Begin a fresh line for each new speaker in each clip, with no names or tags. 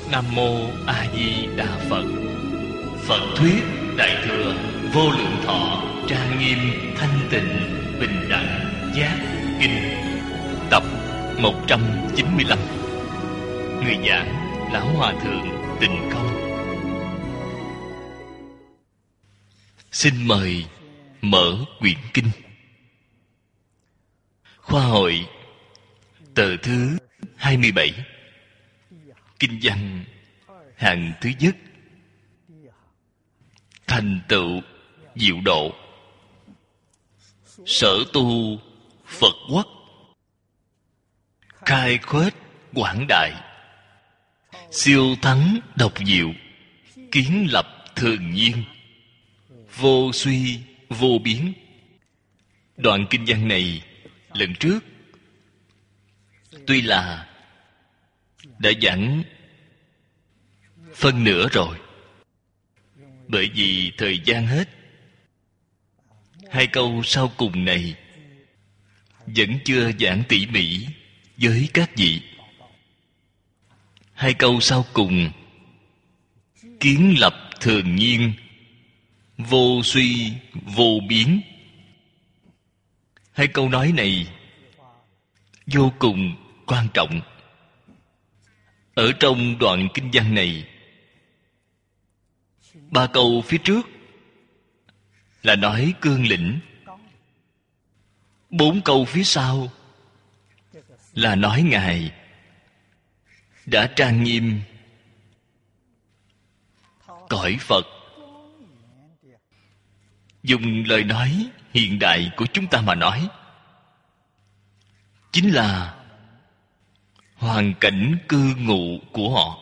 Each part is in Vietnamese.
Nam Mô A Di Đà Phật. Phật thuyết Đại thừa Vô Lượng Thọ Trang Nghiêm Thanh Tịnh Bình Đẳng Giác Kinh, tập 195. Người giảng Lão Hòa Thượng Tịnh Không. Xin mời mở quyển kinh. Khoa hội tờ thứ 27. Kinh văn hạng thứ nhất. Thành tựu diệu độ, sở tu Phật quốc, khai khuếch quảng đại, siêu thắng độc diệu, kiến lập thường nhiên, vô suy vô biến. Đoạn kinh văn này lần trước tuy là đã giảng phân nửa rồi, bởi vì thời gian hết. Hai câu sau cùng này vẫn chưa giảng tỉ mỉ với các vị. Hai câu sau cùng, kiến lập thường nhiên, vô suy vô biến. Hai câu nói này vô cùng quan trọng. Ở trong đoạn kinh văn này, ba câu phía trước là nói cương lĩnh, bốn câu phía sau là nói Ngài đã trang nghiêm cõi Phật. Dùng lời nói hiện đại của chúng ta mà nói, chính là hoàn cảnh cư ngụ của họ,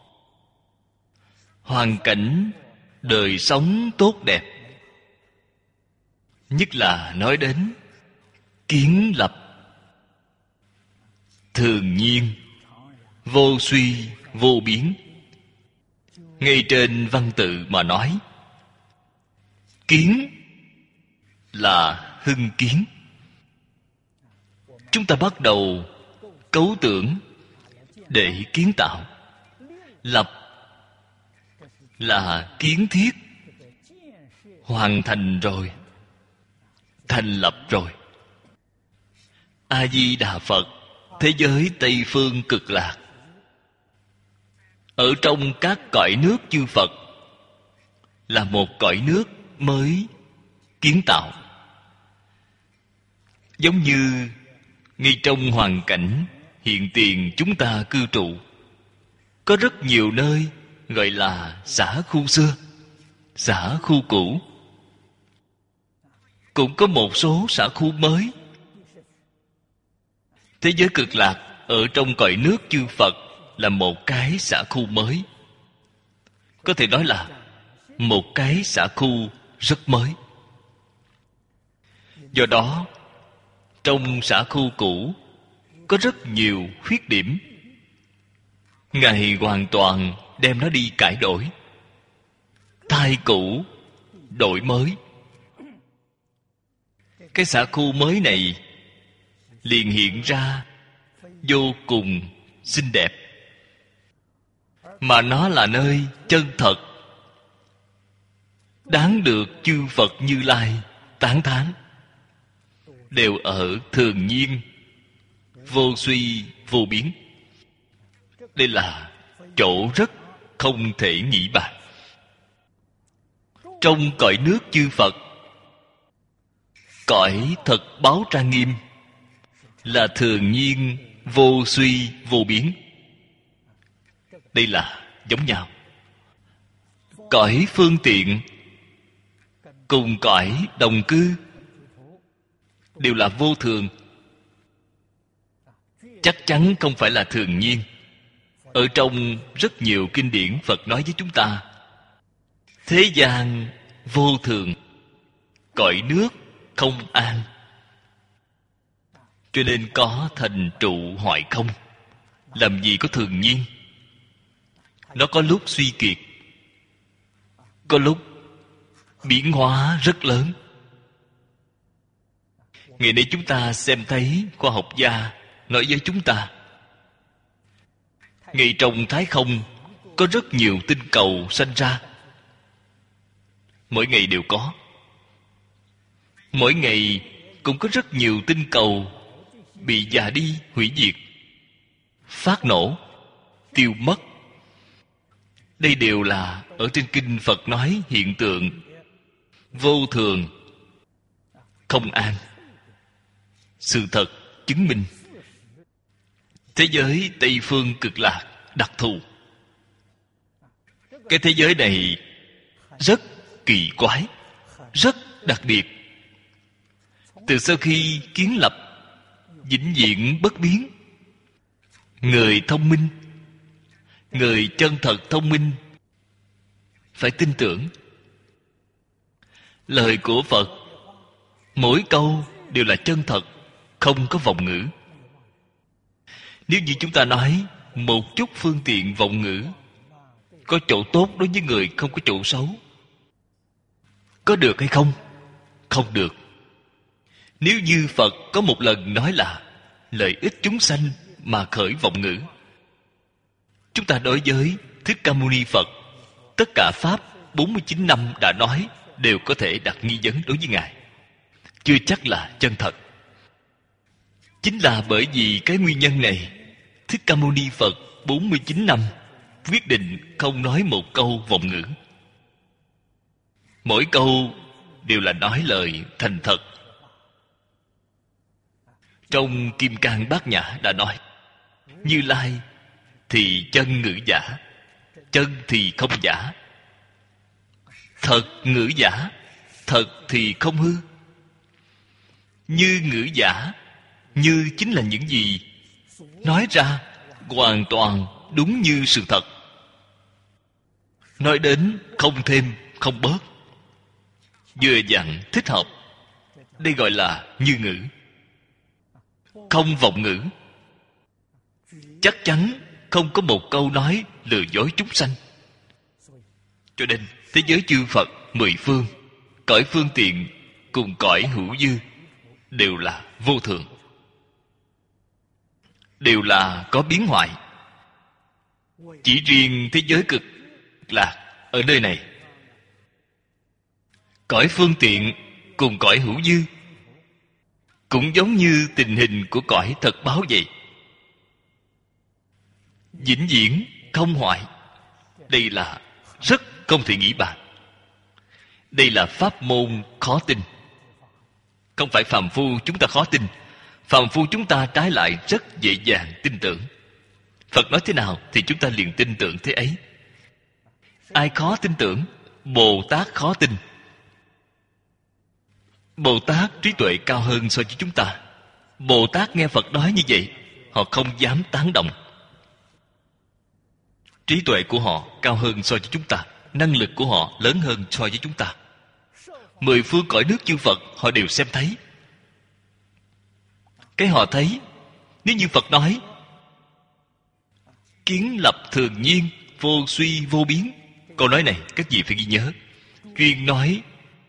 hoàn cảnh đời sống tốt đẹp. Nhất là nói đến kiến lập thường nhiên, vô suy vô biến. Ngay trên văn tự mà nói, kiến là hưng kiến. Chúng ta bắt đầu cấu tưởng để kiến tạo. Lập là kiến thiết, hoàn thành rồi, thành lập rồi. A Di Đà Phật, thế giới Tây Phương Cực Lạc, ở trong các cõi nước chư Phật, là một cõi nước mới kiến tạo. Giống như ngay trong hoàn cảnh hiện tiền chúng ta cư trụ, có rất nhiều nơi gọi là xã khu xưa, xã khu cũ. Cũng có một số xã khu mới. Thế giới Cực Lạc ở trong cõi nước chư Phật là một cái xã khu mới. Có thể nói là một cái xã khu rất mới. Do đó, trong xã khu cũ có rất nhiều khuyết điểm. Ngài hoàn toàn đem nó đi cải đổi, thay cũ đổi mới. Cái xã khu mới này liền hiện ra vô cùng xinh đẹp, mà nó là nơi chân thật, đáng được chư Phật Như Lai tán thán. Đều ở thường nhiên, vô suy vô biến. Đây là chỗ rất không thể nghĩ bàn. Trong cõi nước chư Phật, cõi thật báo trang nghiêm là thường nhiên, vô suy vô biến. Đây là giống nhau. Cõi phương tiện cùng cõi đồng cư đều là vô thường, chắc chắn không phải là thường nhiên. Ở trong rất nhiều kinh điển Phật nói với chúng ta, thế gian vô thường, cõi nước không an. Cho nên có thành trụ hoại không. Làm gì có thường nhiên. Nó có lúc suy kiệt, có lúc biến hóa rất lớn. Ngày nay chúng ta xem thấy khoa học gia nói với chúng ta, ngay trong thái không có rất nhiều tinh cầu sanh ra. Mỗi ngày đều có. Mỗi ngày cũng có rất nhiều tinh cầu bị già đi, hủy diệt, phát nổ, tiêu mất. Đây đều là ở trên kinh Phật nói hiện tượng vô thường, không an. Sự thật chứng minh thế giới Tây Phương Cực Lạc đặc thù. Cái thế giới này rất kỳ quái, rất đặc biệt. Từ sau khi kiến lập, vĩnh viễn bất biến. Người thông minh, người chân thật thông minh phải tin tưởng. Lời của Phật mỗi câu đều là chân thật, không có vọng ngữ. Nếu như chúng ta nói một chút phương tiện vọng ngữ, có chỗ tốt đối với người, không có chỗ xấu, có được hay không? Không được. Nếu như Phật có một lần nói là lợi ích chúng sanh mà khởi vọng ngữ, chúng ta đối với Thích Ca Mâu Ni Phật, tất cả Pháp 49 năm đã nói đều có thể đặt nghi vấn đối với Ngài, chưa chắc là chân thật. Chính là bởi vì cái nguyên nhân này, Thích Ca Mâu Ni Phật 49 năm quyết định không nói một câu vọng ngữ. Mỗi câu đều là nói lời thành thật. Trong Kim Cang Bát Nhã đã nói, Như Lai thì chân ngữ giả, chân thì không giả. Thật ngữ giả, thật thì không hư. Như ngữ giả, như chính là những gì nói ra hoàn toàn đúng như sự thật. Nói đến không thêm không bớt, vừa dặn thích hợp. Đây gọi là như ngữ, không vọng ngữ. Chắc chắn không có một câu nói lừa dối chúng sanh. Cho nên thế giới chư Phật mười phương, cõi phương tiện cùng cõi hữu dư đều là vô thường, đều là có biến hoại. Chỉ riêng thế giới Cực Lạc ở nơi này, cõi phương tiện cùng cõi hữu dư cũng giống như tình hình của cõi thật báo vậy, vĩnh viễn không hoại. Đây là rất không thể nghĩ bàn. Đây là pháp môn khó tin. Không phải phàm phu chúng ta khó tin, phàm phu chúng ta trái lại rất dễ dàng tin tưởng. Phật nói thế nào thì chúng ta liền tin tưởng thế ấy. Ai khó tin tưởng? Bồ Tát khó tin. Bồ Tát trí tuệ cao hơn so với chúng ta. Bồ Tát nghe Phật nói như vậy, họ không dám tán đồng. Trí tuệ của họ cao hơn so với chúng ta, năng lực của họ lớn hơn so với chúng ta. Mười phương cõi nước chư Phật họ đều xem thấy. Cái họ thấy, nếu như Phật nói kiến lập thường nhiên, vô suy vô biến, câu nói này các vị phải ghi nhớ. Chuyên nói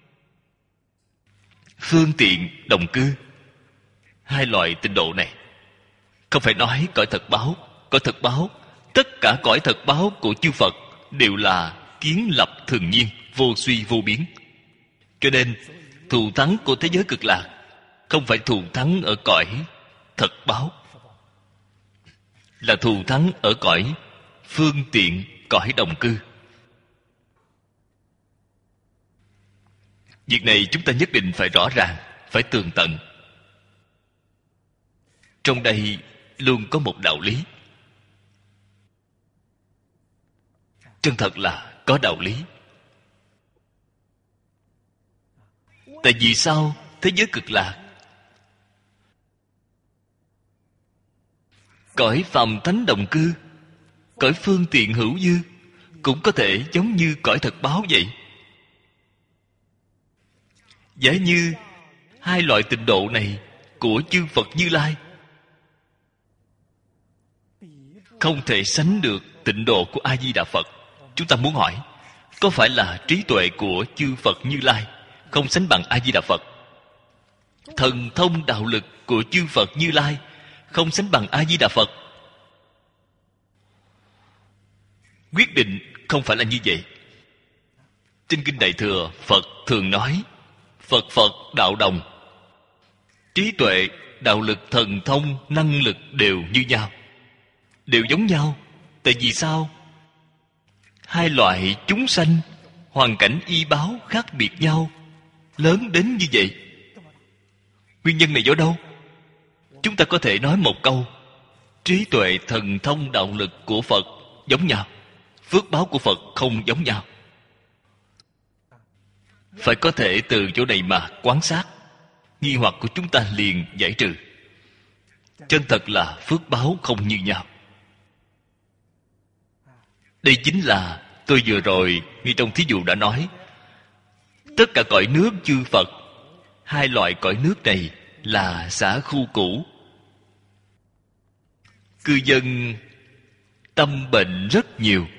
phương tiện đồng cư, hai loại tịnh độ này. Không phải nói cõi thật báo. Cõi thật báo, tất cả cõi thật báo của chư Phật đều là kiến lập thường nhiên, vô suy vô biến. Cho nên thù thắng của thế giới Cực Lạc không phải thù thắng ở cõi thật báo, là thù thắng ở cõi phương tiện, cõi đồng cư. Việc này chúng ta nhất định phải rõ ràng, phải tường tận. Trong đây luôn có một đạo lý. Chân thật là có đạo lý. Tại vì sao thế giới Cực Lạc, cõi phàm thánh đồng cư, cõi phương tiện hữu dư cũng có thể giống như cõi thật báo vậy? Giả như hai loại tịnh độ này của chư Phật Như Lai không thể sánh được tịnh độ của A Di Đà Phật, chúng ta muốn hỏi, có phải là trí tuệ của chư Phật Như Lai không sánh bằng A Di Đà Phật? Thần thông đạo lực của chư Phật Như Lai không sánh bằng A Di Đà Phật? Quyết định không phải là như vậy. Trên Kinh Đại Thừa, Phật thường nói Phật Phật đạo đồng. Trí tuệ, đạo lực, thần thông, năng lực đều như nhau, đều giống nhau. Tại vì sao? Hai loại chúng sanh, hoàn cảnh y báo khác biệt nhau, lớn đến như vậy. Nguyên nhân này do đâu? Chúng ta có thể nói một câu: trí tuệ, thần thông, đạo lực của Phật giống nhau, phước báo của Phật không giống nhau. Phải có thể từ chỗ này mà quan sát, nghi hoặc của chúng ta liền giải trừ. Chân thật là phước báo không như nhau. Đây chính là tôi vừa rồi ngay trong thí dụ đã nói, tất cả cõi nước chư Phật, hai loại cõi nước này là xã khu cũ. Cư dân tâm bệnh rất nhiều.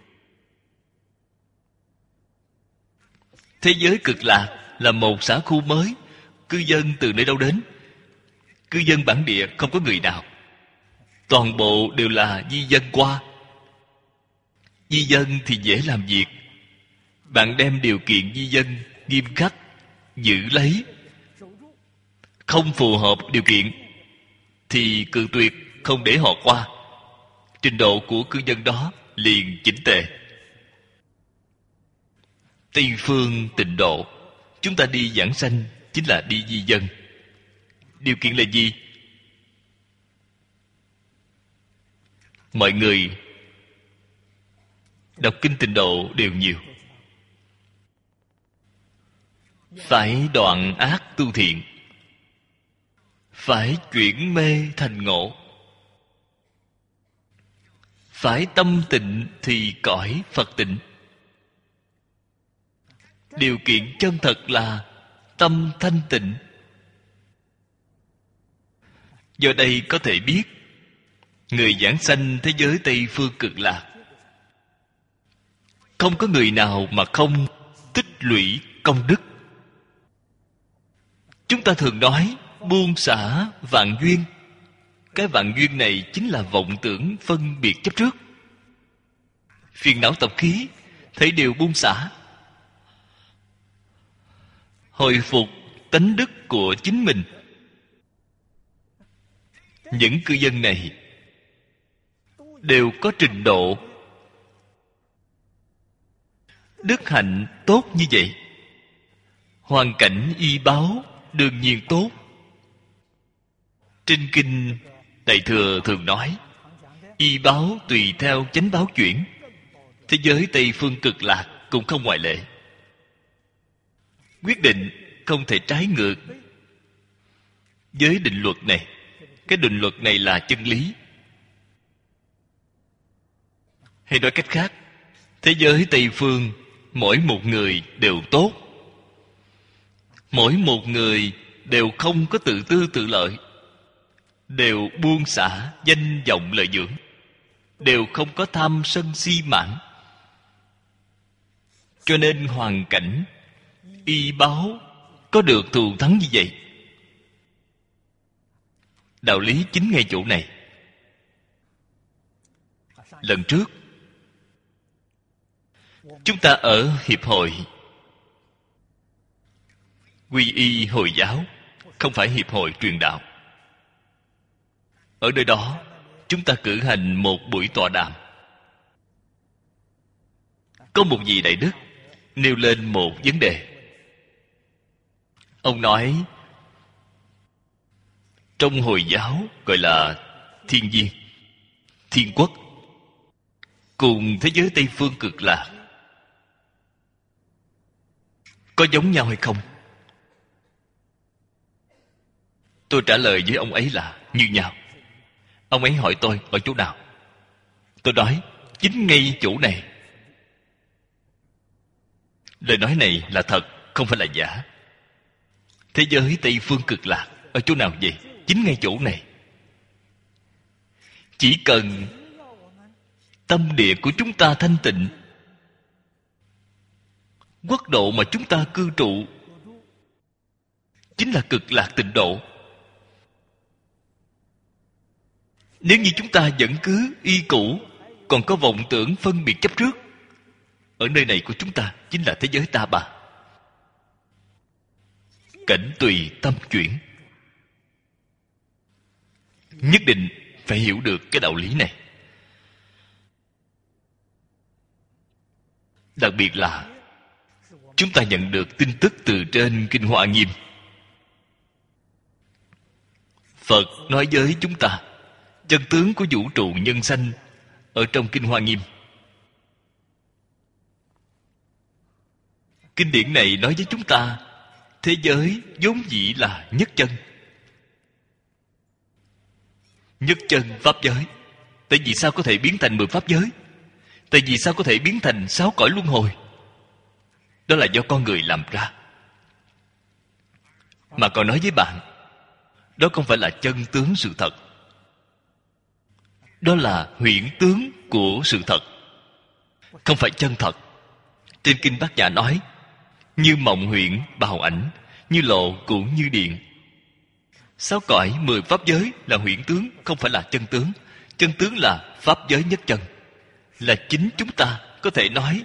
Thế giới Cực Lạc là một xã khu mới. Cư dân từ nơi đâu đến? Cư dân bản địa không có người nào, toàn bộ đều là di dân qua. Di dân thì dễ làm việc. Bạn đem điều kiện di dân nghiêm khắc giữ lấy, không phù hợp điều kiện thì cự tuyệt, không để họ qua. Trình độ của cư dân đó liền chỉnh tề. Tây phương Tịnh Độ, chúng ta đi giảng sanh chính là đi di dân. Điều kiện là gì? Mọi người đọc kinh Tịnh Độ đều nhiều. Phải đoạn ác tu thiện, phải chuyển mê thành ngộ, phải tâm tịnh thì cõi Phật tịnh. Điều kiện chân thật là tâm thanh tịnh. Do đây có thể biết, người giảng sanh thế giới Tây phương Cực Lạc, không có người nào mà không tích lũy công đức. Chúng ta thường nói buông xả vạn duyên. Cái vạn duyên này chính là vọng tưởng phân biệt chấp trước. Phiền não tập khí thấy đều buông xả, hồi phục tánh đức của chính mình. Những cư dân này đều có trình độ đức hạnh tốt như vậy. Hoàn cảnh y báo đương nhiên tốt. Trên Kinh Đại Thừa thường nói y báo tùy theo chánh báo chuyển. Thế giới Tây phương Cực Lạc cũng không ngoại lệ. Quyết định không thể trái ngược với định luật này. Cái định luật này là chân lý. Hay nói cách khác, thế giới Tây phương mỗi một người đều tốt. Mỗi một người đều không có tự tư tự lợi, đều buông xả danh vọng lợi dưỡng, đều không có tham sân si mãn. Cho nên hoàn cảnh y báo có được thù thắng như vậy. Đạo lý chính ngay chỗ này. Lần trước chúng ta ở hiệp hội Quy Y Hồi giáo, không phải hiệp hội truyền đạo. Ở nơi đó chúng ta cử hành một buổi tọa đàm. Có một vị đại đức nêu lên một vấn đề. Ông nói trong Hồi giáo gọi là thiên viên, thiên quốc, cùng thế giới Tây phương Cực Lạc có giống nhau hay không? Tôi trả lời với ông ấy là như nhau. Ông ấy hỏi tôi ở chỗ nào. Tôi nói chính ngay chỗ này. Lời nói này là thật, không phải là giả. Thế giới Tây phương Cực Lạc ở chỗ nào vậy? Chính ngay chỗ này. Chỉ cần tâm địa của chúng ta thanh tịnh, quốc độ mà chúng ta cư trụ chính là Cực Lạc Tịnh Độ. Nếu như chúng ta vẫn cứ y cũ, còn có vọng tưởng phân biệt chấp trước. Ở nơi này của chúng ta chính là thế giới ta bà. Cảnh tùy tâm chuyển. Nhất định phải hiểu được cái đạo lý này. Đặc biệt là chúng ta nhận được tin tức từ trên Kinh Hoa Nghiêm. Phật nói với chúng ta chân tướng của vũ trụ nhân sanh ở trong Kinh Hoa Nghiêm. Kinh điển này nói với chúng ta thế giới vốn dĩ là nhất chân. Nhất chân pháp giới. Tại vì sao có thể biến thành 10 pháp giới? Tại vì sao có thể biến thành 6 cõi luân hồi? Đó là do con người làm ra. Mà còn nói với bạn, đó không phải là chân tướng sự thật. Đó là huyễn tướng của sự thật, không phải chân thật. Trên Kinh Bát Nhã nói, như mộng huyễn bào ảnh, như lộ cũng như điện. 6 cõi 10 pháp giới là huyễn tướng, không phải là chân tướng. Chân tướng là pháp giới nhất chân, là chính chúng ta có thể nói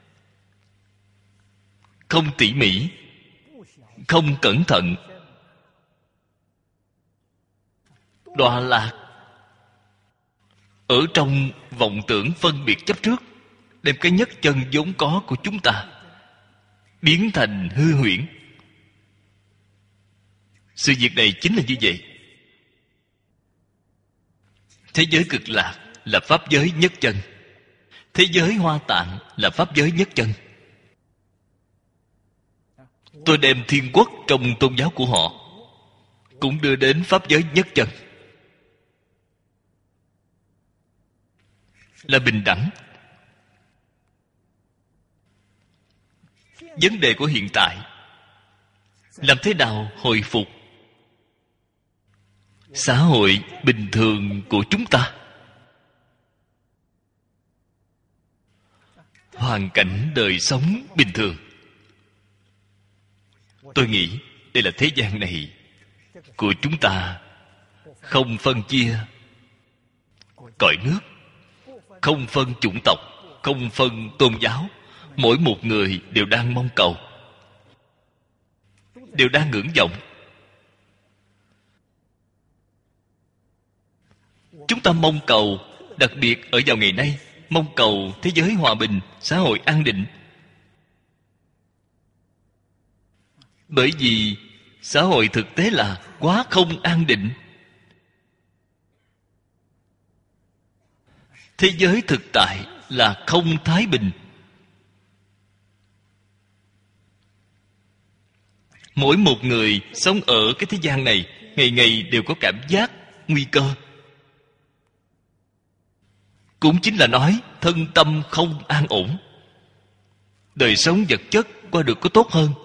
không tỉ mỉ, không cẩn thận, đọa lạc ở trong vọng tưởng phân biệt chấp trước, đem cái nhất chân vốn có của chúng ta biến thành hư huyễn. Sự việc này chính là như vậy. Thế giới Cực Lạc là pháp giới nhất chân. Thế giới Hoa Tạng là pháp giới nhất chân. Tôi đem thiên quốc trong tôn giáo của họ cũng đưa đến pháp giới nhất chân, là bình đẳng. Vấn đề của hiện tại, làm thế nào hồi phục xã hội bình thường của chúng ta, hoàn cảnh đời sống bình thường. Tôi nghĩ đây là thế gian này của chúng ta không phân chia cõi nước, không phân chủng tộc, không phân tôn giáo. Mỗi một người đều đang mong cầu, đều đang ngưỡng vọng. Chúng ta mong cầu, đặc biệt ở vào ngày nay, mong cầu thế giới hòa bình, xã hội an định. Bởi vì xã hội thực tế là quá không an định. Thế giới thực tại là không thái bình. Mỗi một người sống ở cái thế gian này, ngày ngày đều có cảm giác nguy cơ. Cũng chính là nói thân tâm không an ổn. Đời sống vật chất qua được có tốt hơn,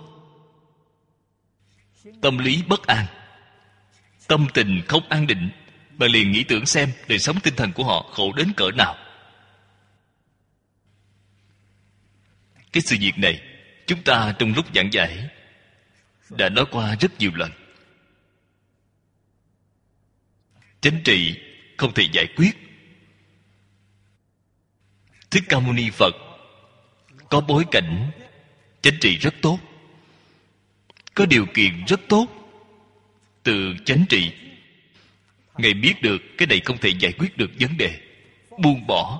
tâm lý bất an, tâm tình không an định. Bạn liền nghĩ tưởng xem đời sống tinh thần của họ khổ đến cỡ nào. Cái sự việc này chúng ta trong lúc giảng giải đã nói qua rất nhiều lần. Chánh trị không thể giải quyết. Thích Ca Mâu Ni Phật có bối cảnh chánh trị rất tốt, có điều kiện rất tốt. Từ chánh trị, Ngài biết được cái này không thể giải quyết được vấn đề, buông bỏ.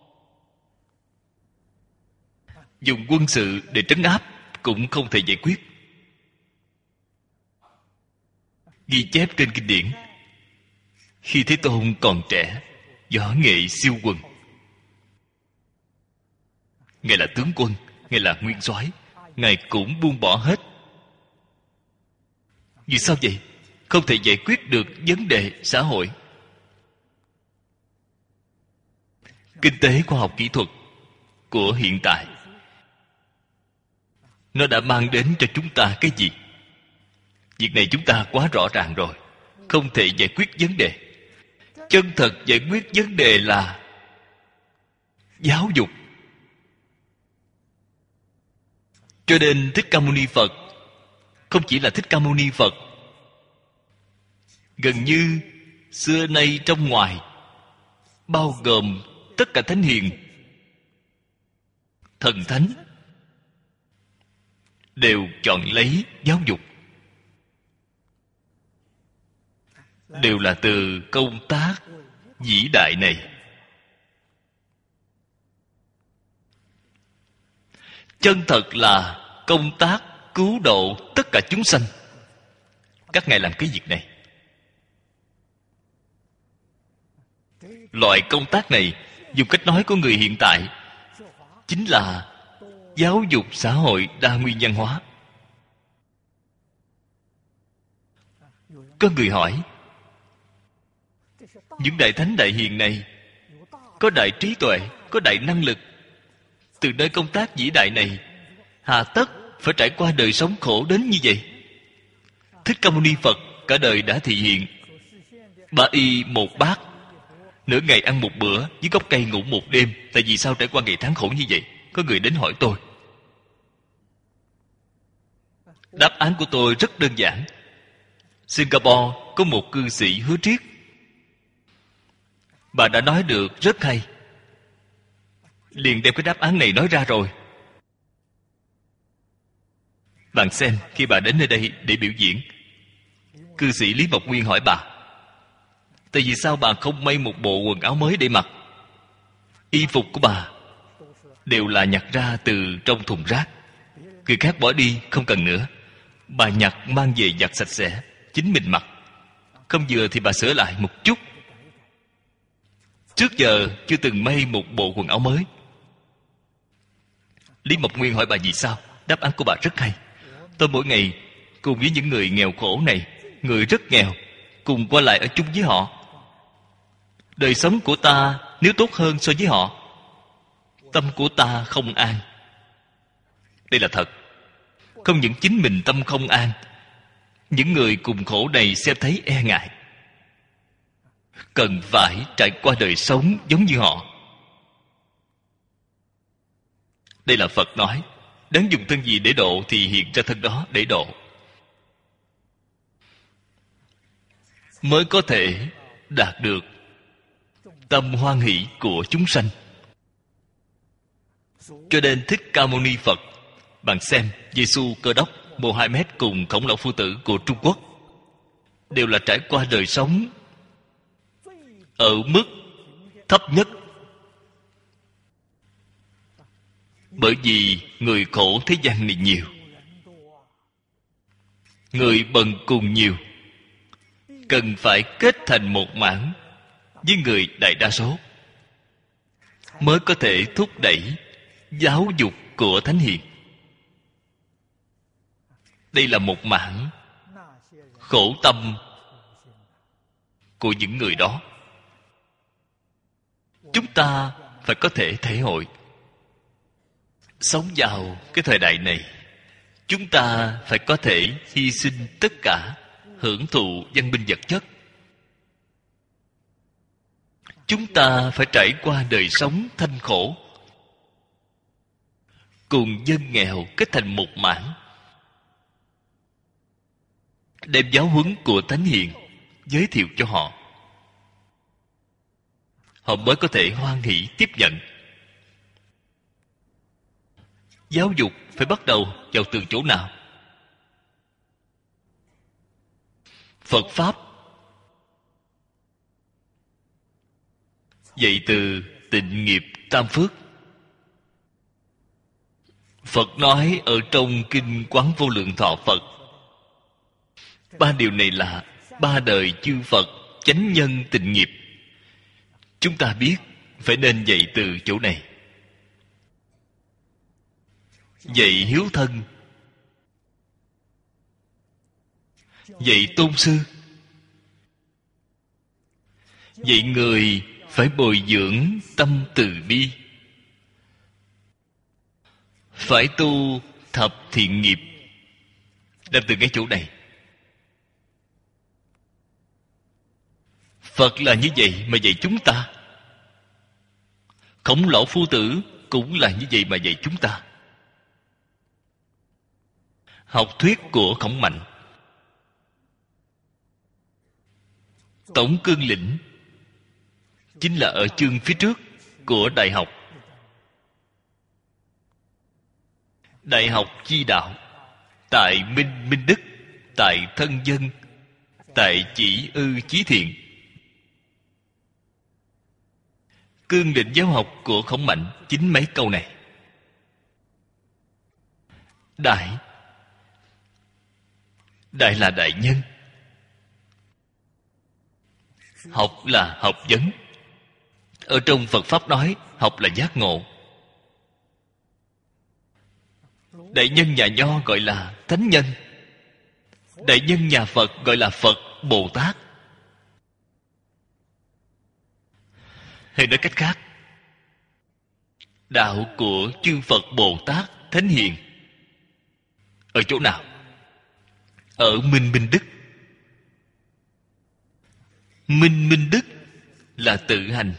Dùng quân sự để trấn áp cũng không thể giải quyết. Ghi chép trên kinh điển, khi Thế Tôn còn trẻ, võ nghệ siêu quần. Ngài là tướng quân, Ngài là nguyên soái, Ngài cũng buông bỏ hết. Vì sao vậy? Không thể giải quyết được vấn đề xã hội. Kinh tế, khoa học kỹ thuật của hiện tại, nó đã mang đến cho chúng ta cái gì? Việc này chúng ta quá rõ ràng rồi. Không thể giải quyết vấn đề. Chân thật giải quyết vấn đề là giáo dục. Cho nên Thích Ca Mâu Ni Phật không chỉ là Thích Ca Mâu Ni Phật, gần như xưa nay trong ngoài, bao gồm tất cả thánh hiền, thần thánh đều chọn lấy giáo dục, đều là từ công tác vĩ đại này. Chân thật là công tác cứu độ tất cả chúng sanh. Các ngài làm cái việc này. Loại công tác này, dùng cách nói của người hiện tại, chính là giáo dục xã hội đa nguyên văn hóa. Có người hỏi, những đại thánh đại hiền này có đại trí tuệ, có đại năng lực, từ nơi công tác vĩ đại này, hà tất phải trải qua đời sống khổ đến như vậy? Thích Ca Mâu Ni Phật cả đời đã thị hiện 3 y 1 bát, nửa ngày ăn 1 bữa, dưới gốc cây ngủ 1 đêm. Tại vì sao trải qua ngày tháng khổ như vậy? Có người đến hỏi tôi. Đáp án của tôi rất đơn giản. Singapore có một cư sĩ Hứa Triết, bà đã nói được rất hay, liền đem cái đáp án này nói ra rồi. Bạn xem, khi bà đến nơi đây để biểu diễn, cư sĩ Lý Mộc Nguyên hỏi bà, tại vì sao bà không may một bộ quần áo mới để mặc? Y phục của bà đều là nhặt ra từ trong thùng rác, người khác bỏ đi không cần nữa, bà nhặt mang về giặt sạch sẽ, chính mình mặc. Không vừa thì bà sửa lại một chút. Trước giờ chưa từng may một bộ quần áo mới. Lý Mộc Nguyên hỏi bà vì sao? Đáp án của bà rất hay. Tôi mỗi ngày cùng với những người nghèo khổ này, người rất nghèo, cùng qua lại ở chung với họ. Đời sống của ta nếu tốt hơn so với họ, tâm của ta không an. Đây là thật. Không những chính mình tâm không an, những người cùng khổ này xem thấy e ngại, cần phải trải qua đời sống giống như họ. Đây là Phật nói, đáng dùng thân gì để độ thì hiện ra thân đó để độ, mới có thể đạt được tâm hoan hỷ của chúng sanh. Cho nên Thích Ca Mâu Ni Phật, bạn xem Giê-xu Cơ Đốc, Mohammed cùng Khổng Lão Phu Tử của Trung Quốc đều là trải qua đời sống ở mức thấp nhất. Bởi vì người khổ thế gian này nhiều, người bần cùng nhiều, cần phải kết thành một mảng với người đại đa số, mới có thể thúc đẩy giáo dục của thánh hiền. Đây là một mảng khổ tâm của những người đó. Chúng ta phải có thể thể hội. Sống vào cái thời đại này, chúng ta phải có thể hy sinh tất cả, hưởng thụ văn minh vật chất. Chúng ta phải trải qua đời sống thanh khổ, cùng dân nghèo kết thành một mảng, đem giáo huấn của thánh hiền giới thiệu cho họ, họ mới có thể hoan hỷ tiếp nhận. Giáo dục phải bắt đầu vào từ chỗ nào? Phật Pháp dạy từ tịnh nghiệp tam phước. Phật nói ở trong Kinh Quán Vô Lượng Thọ Phật, 3 điều này là 3 đời chư Phật chánh nhân tịnh nghiệp. Chúng ta biết phải nên dạy từ chỗ này. Dạy hiếu thân, dạy tôn sư, dạy người phải bồi dưỡng tâm từ bi, phải tu thập thiện nghiệp. Đem từ cái chỗ này. Phật là như vậy mà dạy chúng ta. Khổng Lão Phu Tử cũng là như vậy mà dạy chúng ta. Học thuyết của Khổng Mạnh, Tổng Cương Lĩnh chính là ở chương phía trước. của đại học. Đại học Chi Đạo, tại Minh Đức, tại Thân Dân, tại Chỉ Ư Chí Thiện. Cương lĩnh giáo học của Khổng Mạnh chính mấy câu này. Đại là đại nhân. Học là học vấn. Ở trong Phật Pháp nói, học là giác ngộ. Đại nhân nhà Nho gọi là thánh nhân. Đại nhân nhà Phật gọi là Phật Bồ Tát. Hay nói cách khác, đạo của chư Phật Bồ Tát Thánh Hiền ở chỗ nào? Ở Minh Đức. Minh Đức là tự hành.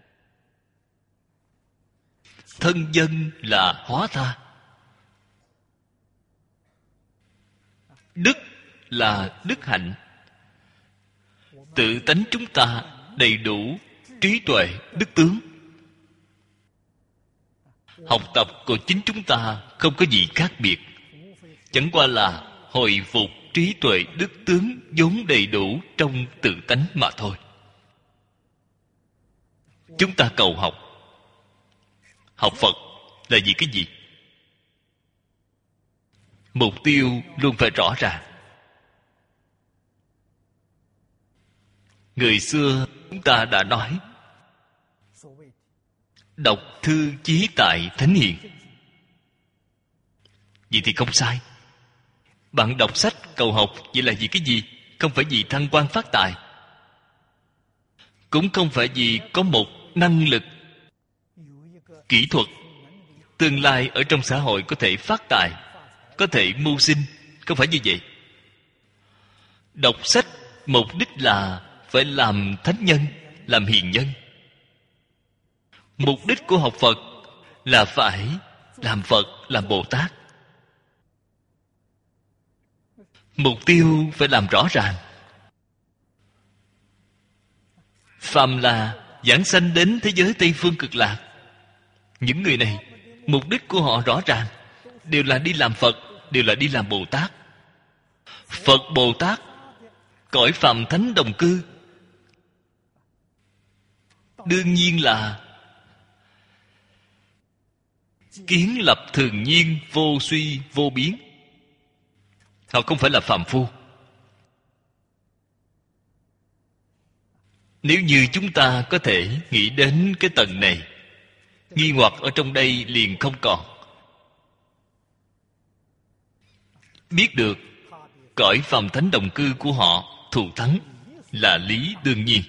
Thân dân là hóa tha. Đức là đức hạnh. Tự tánh chúng ta đầy đủ trí tuệ, đức tướng. Học tập của chính chúng ta không có gì khác biệt, chẳng qua là hồi phục trí tuệ đức tướng vốn đầy đủ trong tự tánh mà thôi. Chúng ta cầu học. Học Phật là vì cái gì? Mục tiêu luôn phải rõ ràng. Người xưa chúng ta đã nói, đọc thư chí tại Thánh Hiền. Vậy thì không sai. Bạn đọc sách cầu học vậy là vì cái gì? Không phải vì thăng quan phát tài, cũng không phải vì có một năng lực kỹ thuật tương lai ở trong xã hội có thể phát tài, có thể mưu sinh. Không phải như vậy. Đọc sách mục đích là phải làm thánh nhân, làm hiền nhân. Mục đích của học Phật là phải làm Phật, làm Bồ Tát. Mục tiêu phải làm rõ ràng. Phàm là giảng sanh đến thế giới Tây Phương Cực Lạc, những người này mục đích của họ rõ ràng, đều là đi làm Phật, đều là đi làm Bồ Tát. Phật Bồ Tát, cõi phàm thánh đồng cư, đương nhiên là kiến lập thường nhiên, vô suy vô biến. Họ không phải là phàm phu. Nếu như chúng ta có thể nghĩ đến cái tầng này, nghi hoặc ở trong đây liền không còn. Biết được cõi phàm thánh đồng cư của họ thù thắng là lý đương nhiên.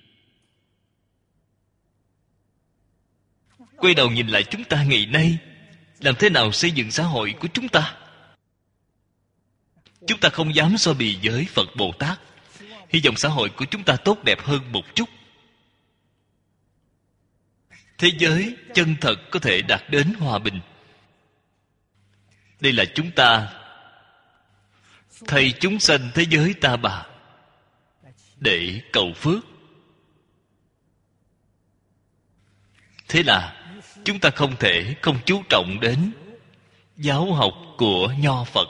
Quay đầu nhìn lại chúng ta ngày nay, làm thế nào xây dựng xã hội của chúng ta? Chúng ta không dám so bì với Phật Bồ Tát. Hy vọng xã hội của chúng ta tốt đẹp hơn một chút. Thế giới chân thật có thể đạt đến hòa bình. Đây là chúng ta thầy chúng sanh thế giới ta bà để cầu phước. Thế là chúng ta không thể không chú trọng đến giáo học của Nho Phật.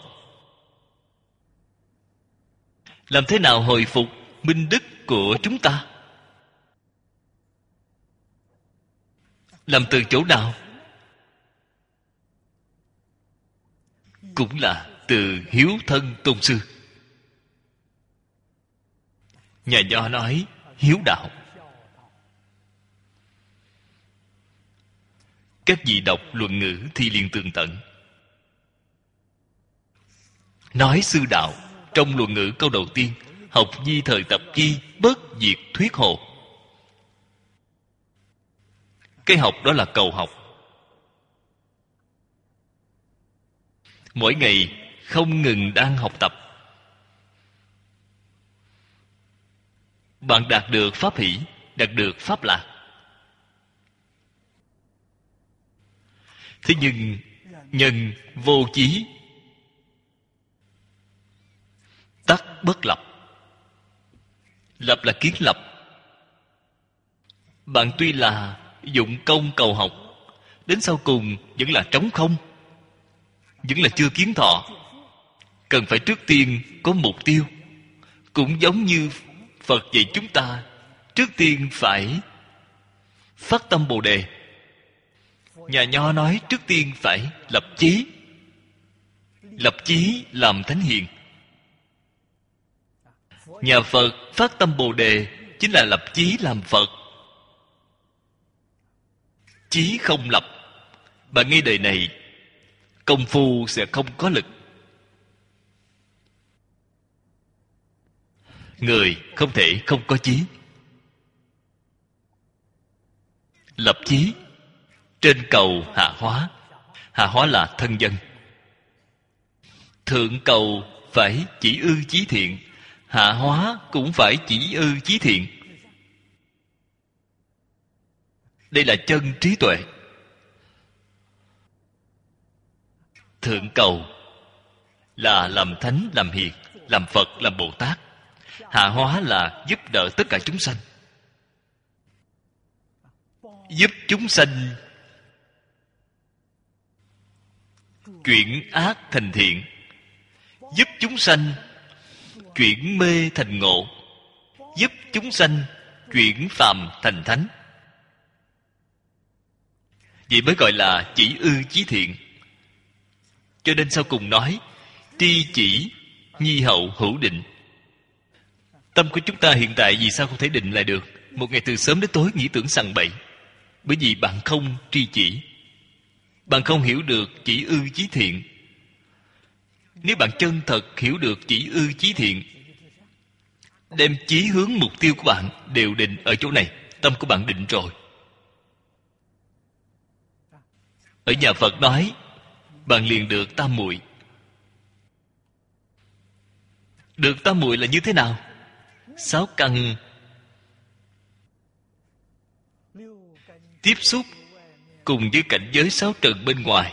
Làm thế nào hồi phục minh đức của chúng ta? Làm từ chỗ nào? Cũng là từ hiếu thân tôn sư. Nhà Nho nói hiếu đạo. Các vị đọc Luận Ngữ thì liền tường tận. Nói sư đạo, trong Luận Ngữ câu đầu tiên, học nhi thời tập chi, bất diệt thuyết hồ. Cái học đó là cầu học. Mỗi ngày không ngừng đang học tập. Bạn đạt được pháp hỷ, đạt được pháp lạc. Thế nhưng nhân vô chí, tắc bất lập. Lập là kiến lập. Bạn tuy là dụng công cầu học, đến sau cùng vẫn là trống không, vẫn là chưa kiến thọ. Cần phải trước tiên có mục tiêu. Cũng giống như Phật dạy chúng ta, trước tiên phải phát tâm Bồ Đề. Nhà Nho nói trước tiên phải lập chí. Lập chí làm thánh hiền. Nhà Phật phát tâm Bồ Đề chính là lập chí làm Phật. Chí không lập, bạn ngay đời này công phu sẽ không có lực. Người không thể không có chí. Lập chí. Trên cầu hạ hóa. Hạ hóa là thân dân. Thượng cầu phải chỉ ư chí thiện, hạ hóa cũng phải chỉ ư chí thiện. Đây là chân trí tuệ. Thượng cầu là làm thánh, làm hiền, làm Phật, làm Bồ Tát. Hạ hóa là giúp đỡ tất cả chúng sanh. Giúp chúng sanh chuyển ác thành thiện, giúp chúng sanh chuyển mê thành ngộ, giúp chúng sanh chuyển phàm thành thánh. Vậy mới gọi là chỉ ư chí thiện. Cho nên sau cùng nói tri chỉ nhi hậu hữu định. Tâm của chúng ta hiện tại vì sao không thể định lại được? Một ngày từ sớm đến tối nghĩ tưởng sằng bậy. Bởi vì bạn không tri chỉ, bạn không hiểu được chỉ ư chí thiện. Nếu bạn chân thật hiểu được chỉ ư chí thiện, đem chí hướng mục tiêu của bạn đều định ở chỗ này, tâm của bạn định rồi. Ở nhà Phật nói bạn liền được tam muội. Được tam muội là như thế nào? 6 căn tiếp xúc cùng với cảnh giới 6 trần bên ngoài,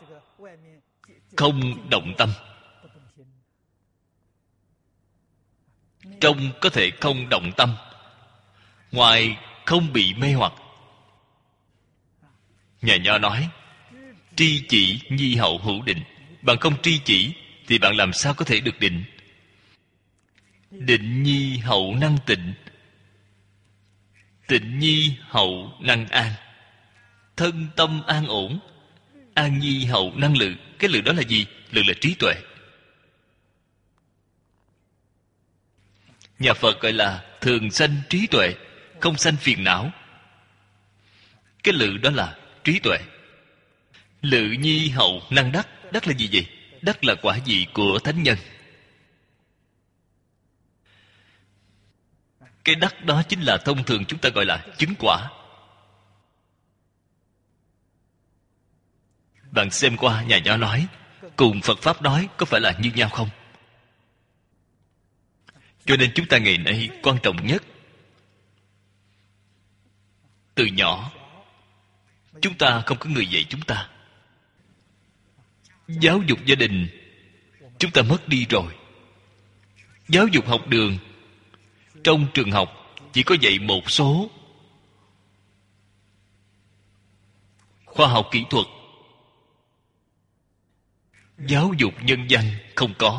không động tâm. Trong có thể không động tâm, ngoài không bị mê hoặc. Nhà Nho nói tri chỉ nhi hậu hữu định. Bạn không tri chỉ thì bạn làm sao có thể được định? Định nhi hậu năng tịnh, tịnh nhi hậu năng an. Thân tâm an ổn, an nhi hậu năng lự. Cái lự đó là gì? Lự là trí tuệ. Nhà Phật gọi là thường sanh trí tuệ, không sanh phiền não. Cái lự đó là trí tuệ. Lự nhi hậu năng đắc. Đắc là gì vậy? Đắc là quả vị của thánh nhân. Cái đắc đó chính là thông thường chúng ta gọi là chứng quả. Bạn xem qua nhà Nho nói cùng Phật Pháp nói có phải là như nhau không? Cho nên chúng ta ngày nay quan trọng nhất, từ nhỏ chúng ta không có người dạy chúng ta. Giáo dục gia đình chúng ta mất đi rồi. Giáo dục học đường, trong trường học chỉ có dạy một số khoa học kỹ thuật. Giáo dục nhân văn không có.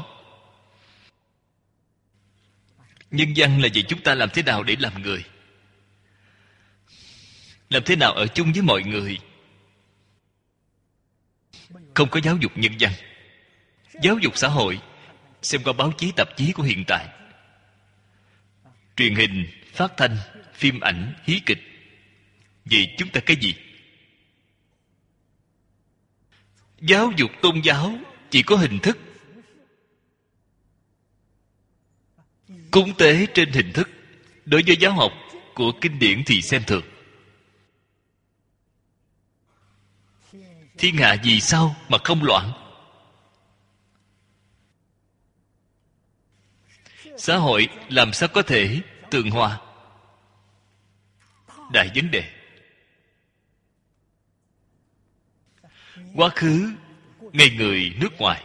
Nhân văn là gì? Chúng ta làm thế nào để làm người, làm thế nào ở chung với mọi người. Không có giáo dục nhân văn. Giáo dục xã hội, xem qua báo chí tạp chí của hiện tại, truyền hình, phát thanh, phim ảnh, hí kịch. Vậy chúng ta cái gì? Giáo dục tôn giáo chỉ có hình thức. Cúng tế trên hình thức. Đối với giáo học của kinh điển thì xem thường. Thiên hạ vì sao mà không loạn? Xã hội làm sao có thể tường hòa? Đại vấn đề. Quá khứ ngay người nước ngoài,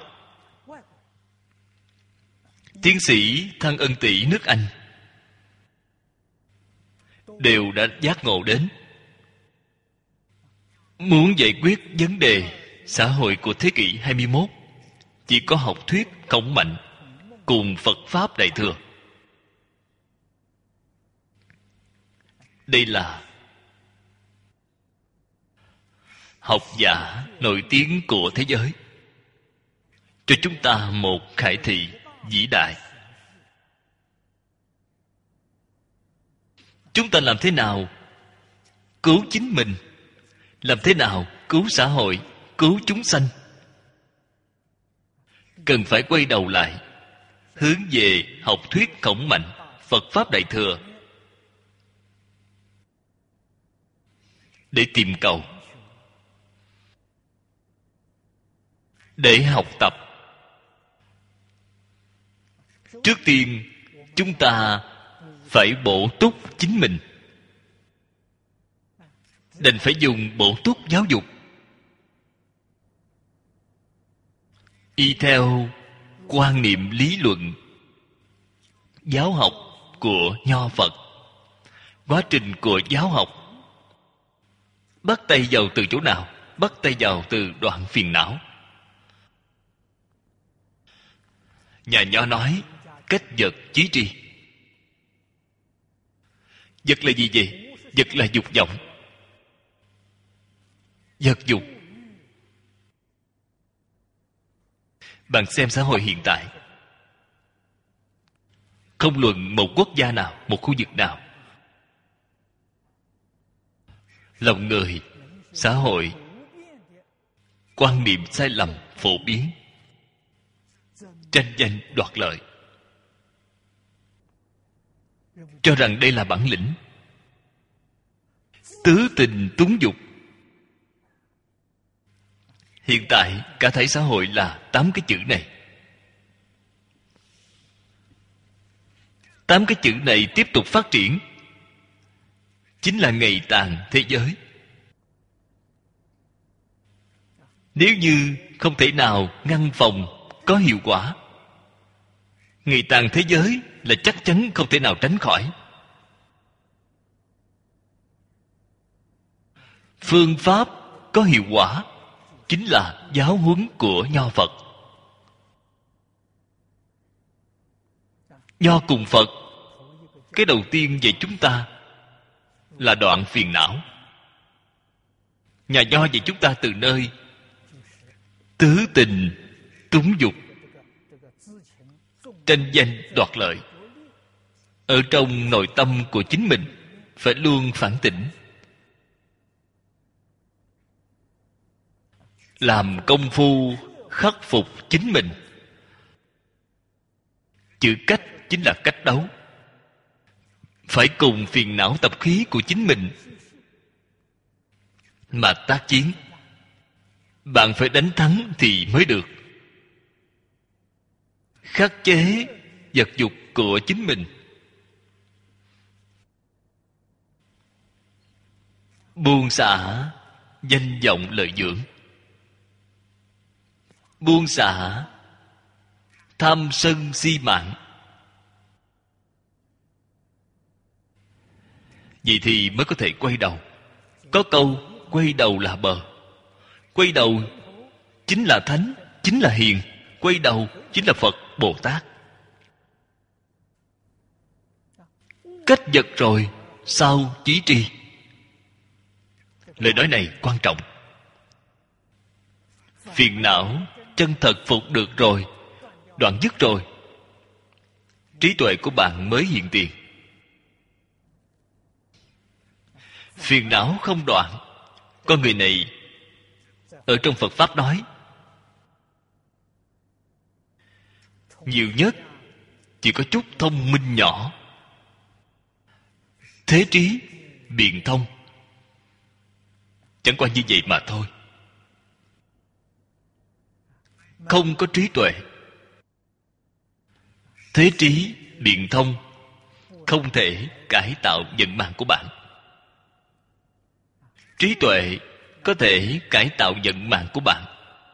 tiến sĩ Thăng Ân Tị nước Anh đều đã giác ngộ đến Muốn giải quyết vấn đề xã hội của thế kỷ 21, chỉ có học thuyết khổng mạnh cùng Phật Pháp Đại Thừa. Đây là học giả nổi tiếng của thế giới, cho chúng ta một khải thị vĩ đại. Chúng ta làm thế nào cứu chính mình, làm thế nào cứu xã hội, cứu chúng sanh, cần phải quay đầu lại hướng về học thuyết khổng mạnh Phật Pháp Đại Thừa để tìm cầu, để học tập. Trước tiên chúng ta phải bổ túc chính mình, đành phải dùng bổ túc giáo dục, y theo quan niệm lý luận giáo học của Nho Phật. Quá trình của giáo học bắt tay vào từ chỗ nào? Bắt tay vào từ đoạn phiền não. Nhà Nho nói cách vật chí tri. Vật là gì vậy? Vật là dục vọng. Vật dục. Bạn xem xã hội hiện tại, không luận một quốc gia nào, một khu vực nào, lòng người, xã hội, quan niệm sai lầm phổ biến, tranh giành đoạt lợi, cho rằng đây là bản lĩnh, tứ tình túng dục. Hiện tại cả thể xã hội là 8 cái chữ này. 8 cái chữ này tiếp tục phát triển, chính là ngày tàn thế giới. Nếu như không thể nào ngăn phòng có hiệu quả, ngày tàn thế giới là chắc chắn không thể nào tránh khỏi. Phương pháp có hiệu quả chính là giáo huấn của Nho Phật. Nho cùng Phật, cái đầu tiên về chúng ta là đoạn phiền não. Nhà Nho về chúng ta từ nơi tứ tình túng dục, tranh danh đoạt lợi. Ở trong nội tâm của chính mình phải luôn phản tỉnh, làm công phu khắc phục chính mình. Chữ cách chính là cách đấu. Phải cùng phiền não tập khí của chính mình mà tác chiến. Bạn phải đánh thắng thì mới được. Khắc chế vật dục của chính mình, buông xả danh vọng lợi dưỡng, buông xả tham sân si mạng. Vậy thì mới có thể quay đầu. Có câu quay đầu là bờ. Quay đầu chính là thánh, chính là hiền. Quay đầu chính là Phật, Bồ Tát. Cách vật rồi, sao chí tri? Lời nói này quan trọng. Phiền não chân thật phục được rồi, đoạn dứt rồi, trí tuệ của bạn mới hiện tiền. Phiền não không đoạn, con người này ở trong Phật Pháp nói nhiều nhất chỉ có chút thông minh nhỏ, thế trí biện thông, chẳng qua như vậy mà thôi. Không có trí tuệ, thế trí biện thông không thể cải tạo vận mạng của bạn. Trí tuệ có thể cải tạo vận mạng của bạn.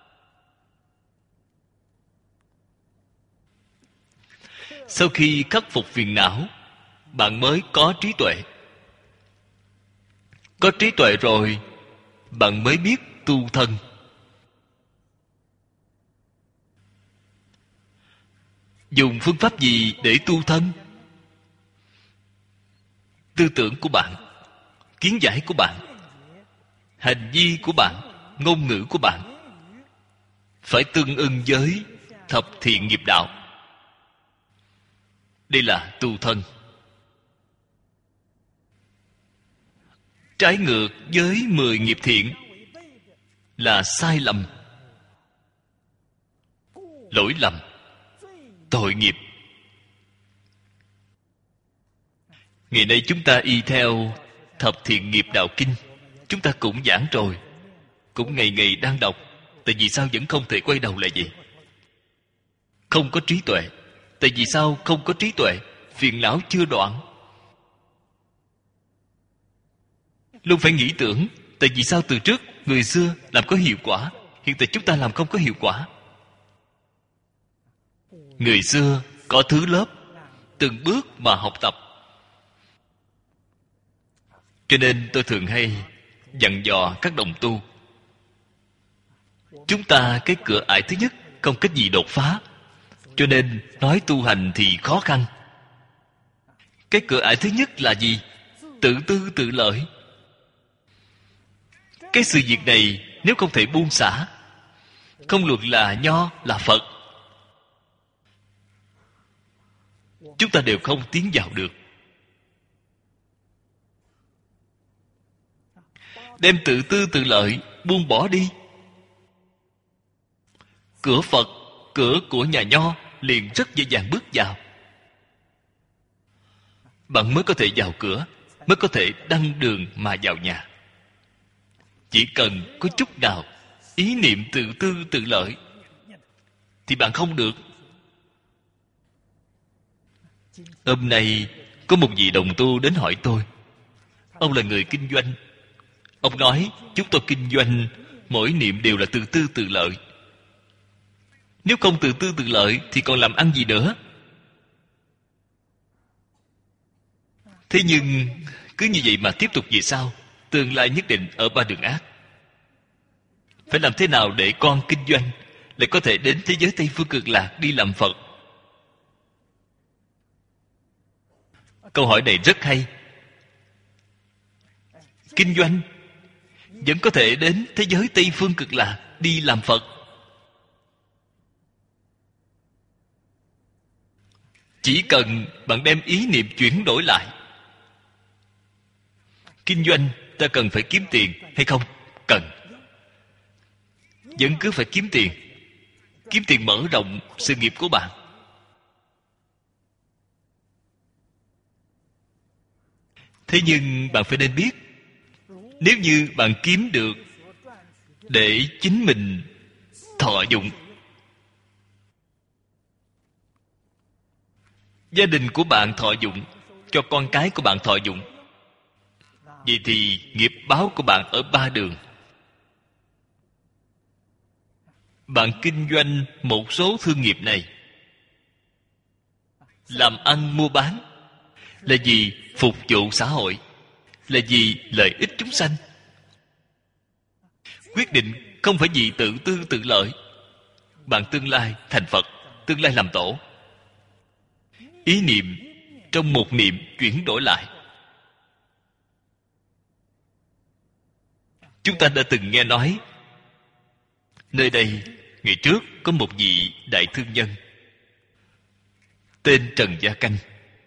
Sau khi khắc phục phiền não, bạn mới có trí tuệ. Có trí tuệ rồi, bạn mới biết tu thân. Dùng phương pháp gì để tu thân? Tư tưởng của bạn, kiến giải của bạn, hành vi của bạn, ngôn ngữ của bạn phải tương ưng với thập thiện nghiệp đạo. Đây là tu thân. Trái ngược với 10 nghiệp thiện là sai lầm, lỗi lầm, tội nghiệp. Ngày nay chúng ta y theo thập thiện nghiệp đạo kinh, chúng ta cũng giảng rồi, cũng ngày ngày đang đọc. Tại vì sao vẫn không thể quay đầu lại vậy? Không có trí tuệ. Tại vì sao không có trí tuệ? Phiền não chưa đoạn. Luôn phải nghĩ tưởng, tại vì sao từ trước người xưa làm có hiệu quả, hiện tại chúng ta làm không có hiệu quả. Người xưa có thứ lớp, từng bước mà học tập. Cho nên tôi thường hay dặn dò các đồng tu, chúng ta cái cửa ải thứ nhất không cách gì đột phá, cho nên nói tu hành thì khó khăn. Cái cửa ải thứ nhất là gì? Tự tư tự lợi. Cái sự việc này nếu không thể buông xả, không luận là Nho là Phật, chúng ta đều không tiến vào được. Đem tự tư tự lợi buông bỏ đi, cửa Phật, cửa của nhà Nho liền rất dễ dàng bước vào. Bạn mới có thể vào cửa, mới có thể đăng đường mà vào nhà. Chỉ cần có chút nào ý niệm tự tư tự lợi thì bạn không được. Hôm nay có một vị đồng tu đến hỏi tôi. Ông là người kinh doanh. Ông nói chúng tôi kinh doanh mỗi niệm đều là tự tư tự lợi. Nếu không tự tư tự lợi thì còn làm ăn gì nữa? Thế nhưng cứ như vậy mà tiếp tục về sau, tương lai nhất định ở ba đường ác. Phải làm thế nào để con kinh doanh lại có thể đến thế giới Tây Phương Cực Lạc đi làm Phật? Câu hỏi này rất hay. Kinh doanh vẫn có thể đến thế giới Tây Phương Cực Lạc đi làm Phật. Chỉ cần bạn đem ý niệm chuyển đổi lại. Kinh doanh ta cần phải kiếm tiền hay không? Cần. Vẫn cứ phải kiếm tiền. Kiếm tiền mở rộng sự nghiệp của bạn. Thế nhưng bạn phải nên biết, nếu như bạn kiếm được để chính mình thọ dụng, gia đình của bạn thọ dụng, cho con cái của bạn thọ dụng, vậy thì nghiệp báo của bạn ở ba đường. Bạn kinh doanh một số thương nghiệp này, làm ăn mua bán, là vì phục vụ xã hội, là vì lợi ích chúng sanh. Quyết định không phải vì tự tư tự lợi. Bạn tương lai thành Phật, tương lai làm tổ. Ý niệm trong một niệm chuyển đổi lại. Chúng ta đã từng nghe nói, nơi đây ngày trước có một vị đại thương nhân tên Trần Gia Canh.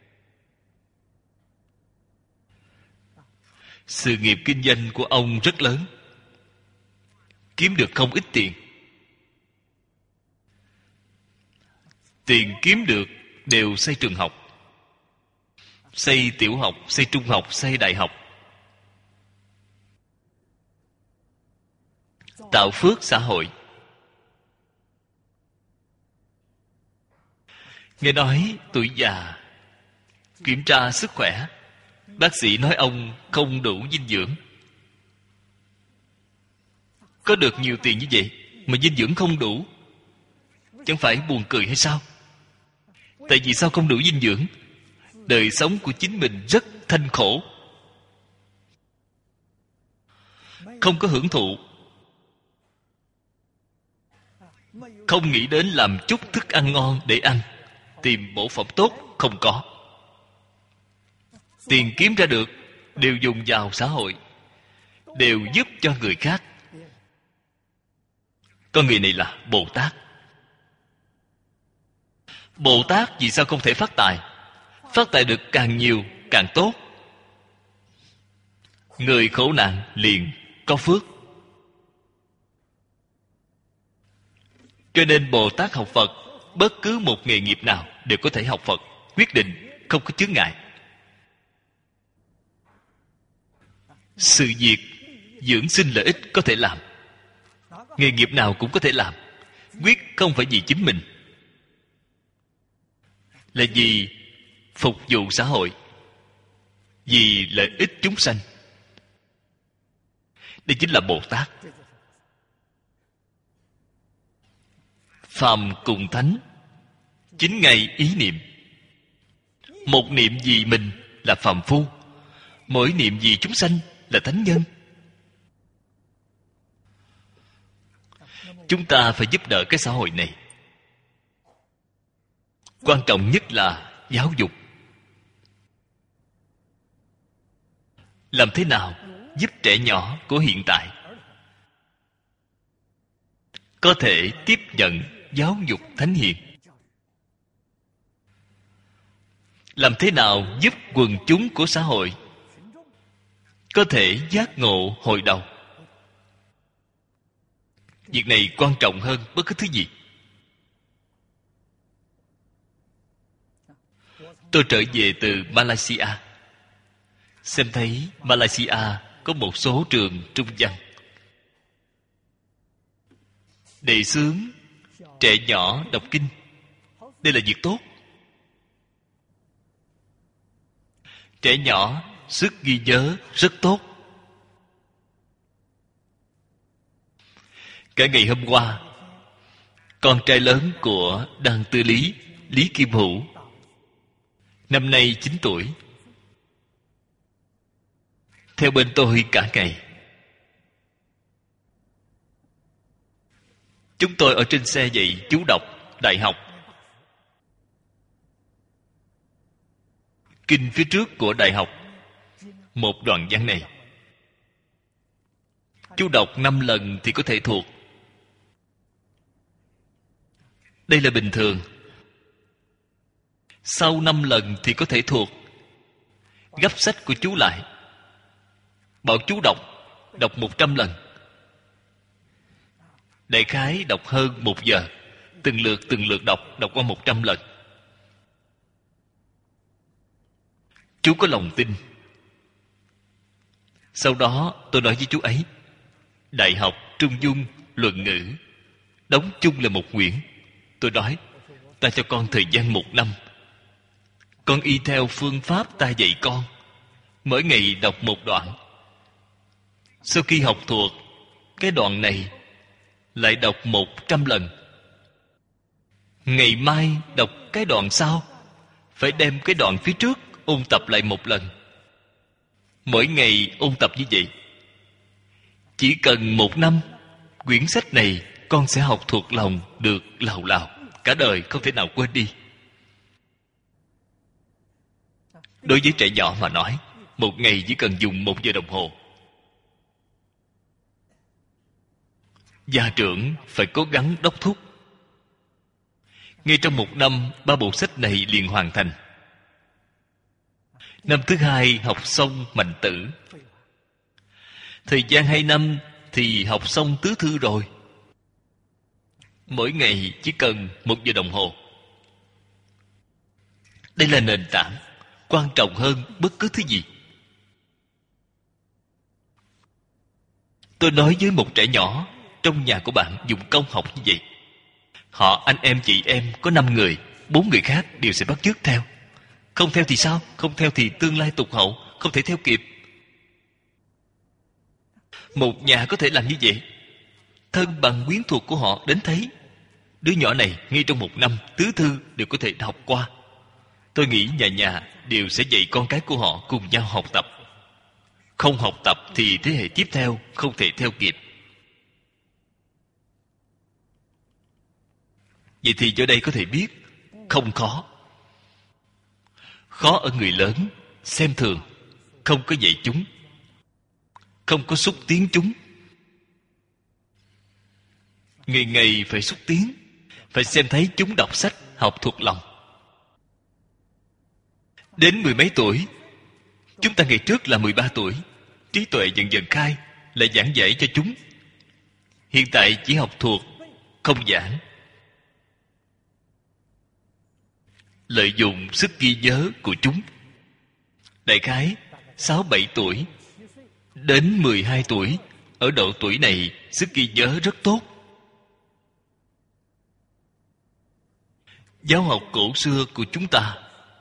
Sự nghiệp kinh doanh của ông rất lớn, kiếm được không ít tiền. Tiền kiếm được đều xây trường học, xây tiểu học, xây trung học, xây đại học, tạo phước xã hội. Nghe nói tuổi già, kiểm tra sức khỏe, bác sĩ nói ông không đủ dinh dưỡng. Có được nhiều tiền như vậy mà dinh dưỡng không đủ, chẳng phải buồn cười hay sao? Tại vì sao không đủ dinh dưỡng? Đời sống của chính mình rất thanh khổ. không có hưởng thụ, không nghĩ đến làm chút thức ăn ngon để ăn, tìm bổ phẩm tốt, không có. Tiền kiếm ra được đều dùng vào xã hội, đều giúp cho người khác. Con người này là Bồ Tát. Bồ Tát vì sao không thể phát tài? Phát tài được càng nhiều càng tốt. Người khổ nạn liền có phước. Cho nên Bồ Tát học Phật, bất cứ một nghề nghiệp nào đều có thể học Phật, quyết định không có chướng ngại. Sự việc dưỡng sinh lợi ích có thể làm, nghề nghiệp nào cũng có thể làm, quyết không phải vì chính mình, là vì phục vụ xã hội, vì lợi ích chúng sanh. Đây chính là Bồ Tát. Phàm cùng thánh chính ngay ý niệm. Một niệm vì mình là phàm phu, mỗi niệm vì chúng sanh là thánh nhân. Chúng ta phải giúp đỡ cái xã hội này. Quan trọng nhất là giáo dục. Làm thế nào giúp trẻ nhỏ của hiện tại có thể tiếp nhận giáo dục thánh hiền? Làm thế nào giúp quần chúng của xã hội có thể giác ngộ hồi đầu? Việc này quan trọng hơn bất cứ thứ gì. Tôi trở về từ Malaysia, xem thấy Malaysia có một số trường trung văn đề xướng trẻ nhỏ đọc kinh. Đây là việc tốt. Trẻ nhỏ sức ghi nhớ rất tốt. Cả ngày hôm qua, con trai lớn của Đăng Tư Lý, Lý Kim Hữu, năm nay 9 tuổi, theo bên tôi cả ngày. Chúng tôi ở trên xe dạy chú đọc đại học. Kinh phía trước của đại học, một đoạn văn này, chú đọc 5 lần thì có thể thuộc. Đây là bình thường. Sau 5 lần thì có thể thuộc. Gấp sách của chú lại, bảo chú đọc 100 lần. Đại khái đọc hơn 1 giờ, từng lượt đọc qua 100 lần. Chú có lòng tin. Sau đó tôi nói với chú ấy, đại học, trung dung, luận ngữ đóng chung là một quyển. Tôi nói, ta cho con thời gian 1 năm, con y theo phương pháp ta dạy con, mỗi ngày đọc một đoạn. Sau khi học thuộc cái đoạn này, lại đọc 100 lần. Ngày mai đọc cái đoạn sau, phải đem cái đoạn phía trước ôn tập lại 1 lần. Mỗi ngày ôn tập như vậy. Chỉ cần 1 năm, quyển sách này con sẽ học thuộc lòng được lào lào, cả đời không thể nào quên đi. Đối với trẻ nhỏ mà nói, 1 ngày chỉ cần dùng 1 giờ đồng hồ. Gia trưởng phải cố gắng đốc thúc. Ngay trong 1 năm, 3 bộ sách này liền hoàn thành. Năm thứ 2 học xong Mạnh Tử. Thời gian 2 năm thì học xong Tứ Thư rồi. Mỗi ngày chỉ cần 1 giờ đồng hồ. Đây là nền tảng quan trọng hơn bất cứ thứ gì. Tôi nói với một trẻ nhỏ, trong nhà của bạn dùng công học như vậy, họ anh em chị em có 5 người, 4 người khác đều sẽ bắt chước theo. Không theo thì sao? Không theo thì tương lai tụt hậu, không thể theo kịp. Một nhà có thể làm như vậy. Thân bằng quyến thuộc của họ đến thấy, đứa nhỏ này ngay trong 1 năm Tứ Thư đều có thể học qua. Tôi nghĩ nhà nhà đều sẽ dạy con cái của họ cùng nhau học tập. Không học tập thì thế hệ tiếp theo không thể theo kịp. Vậy thì ở đây có thể biết không khó. Khó ở người lớn xem thường, không có dạy chúng, không có xúc tiến chúng. Ngày ngày phải xúc tiến, phải xem thấy chúng đọc sách, học thuộc lòng. Đến 10 mấy tuổi, chúng ta ngày trước là 13 tuổi, trí tuệ dần dần khai, lại giảng dạy cho chúng. Hiện tại chỉ học thuộc, không giảng. Lợi dụng sức ghi nhớ của chúng. Đại khái 6-7 tuổi đến 12 tuổi, ở độ tuổi này sức ghi nhớ rất tốt. Giáo học cổ xưa của chúng ta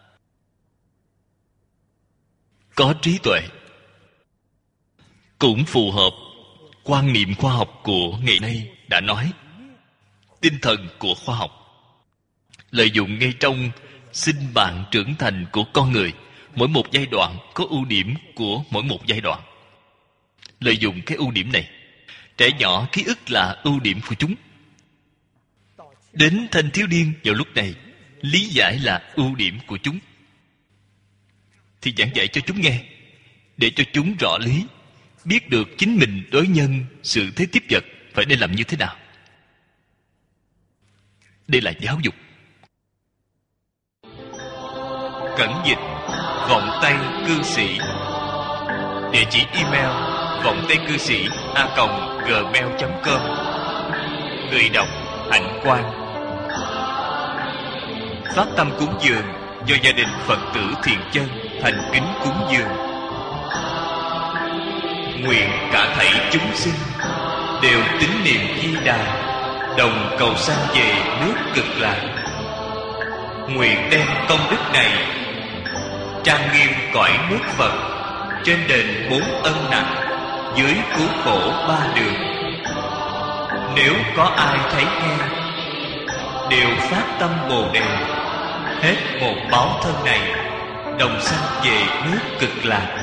có trí tuệ, cũng phù hợp quan niệm khoa học của ngày nay đã nói. Tinh thần của khoa học lợi dụng ngay trong sinh mạng trưởng thành của con người. Mỗi một giai đoạn có ưu điểm của mỗi một giai đoạn. Lợi dụng cái ưu điểm này, trẻ nhỏ ký ức là ưu điểm của chúng. Đến thanh thiếu niên vào lúc này, lý giải là ưu điểm của chúng. Thì giảng dạy cho chúng nghe, để cho chúng rõ lý, biết được chính mình đối nhân sự thế tiếp vật phải nên làm như thế nào. Đây là giáo dục. Cẩn dịch vọng tây cư sĩ. Địa chỉ email vọng tây cư sĩ @gmail.com. Người đọc Hạnh Quang. Phát tâm cúng dường do gia đình Phật tử Thiện Chân thành kính cúng dường. Nguyện cả thảy chúng sinh đều tín niệm Di Đà, đồng cầu sanh về nước Cực Lạc. Nguyện đem công đức này trang nghiêm cõi nước Phật, trên đền 4 ân nặng, dưới cứu khổ 3 đường. Nếu có ai thấy nghe, đều phát tâm Bồ Đề, hết một báo thân này, đồng sanh về nước Cực Lạc.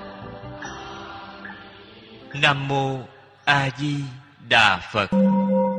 Nam mô A Di Đà Phật.